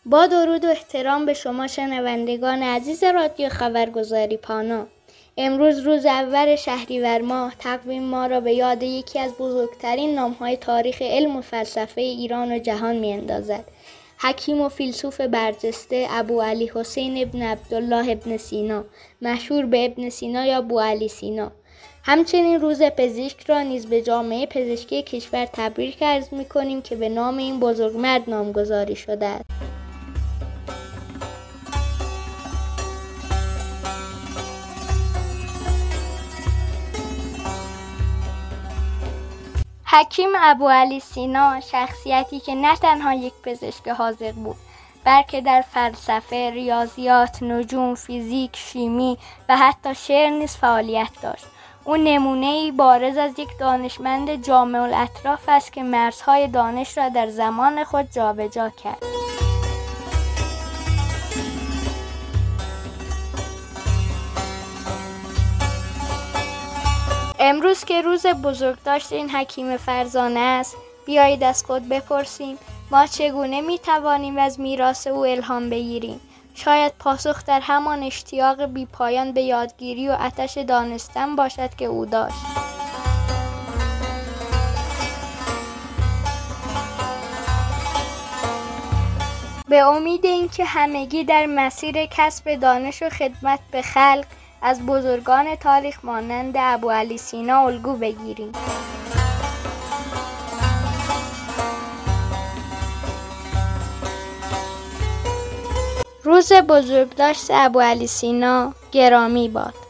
با درود و احترام به شما شنوندگان عزیز رادیو خبرگزاری پانا. امروز روز اول شهریور ماه تقویم ما را به یاد یکی از بزرگترین نام‌های تاریخ علم و فلسفه ایران و جهان می‌اندازد. حکیم و فیلسوف برجسته ابوعلی حسین ابن عبدالله ابن سینا، مشهور به ابن سینا یا ابوعلی سینا. همچنین روز پزشک را نیز به جامعه پزشکی کشور تبریک عرض می‌کنیم که به نام این بزرگمرد نامگذاری شده است. حکیم ابوعلی سینا شخصیتی که نه تنها یک پزشک حاذق بود، بلکه در فلسفه، ریاضیات، نجوم، فیزیک، شیمی و حتی شعر نیز فعالیت داشت. او نمونه‌ای بارز از یک دانشمند جامع الاطراف است که مرزهای دانش را در زمان خود جابجا کرد. امروز که روز بزرگداشت این حکیم فرزانه است، بیایید از خود بپرسیم ما چگونه میتوانیم از میراث او الهام بگیریم؟ شاید پاسخ در همان اشتیاق بی‌پایان به یادگیری و آتش دانستن باشد که او داشت. به امید اینکه همگی در مسیر کسب دانش و خدمت به خلق از بزرگان تاریخ مانند ابوعلی سینا الگو بگیریم. روز بزرگداشت ابوعلی سینا گرامی باد.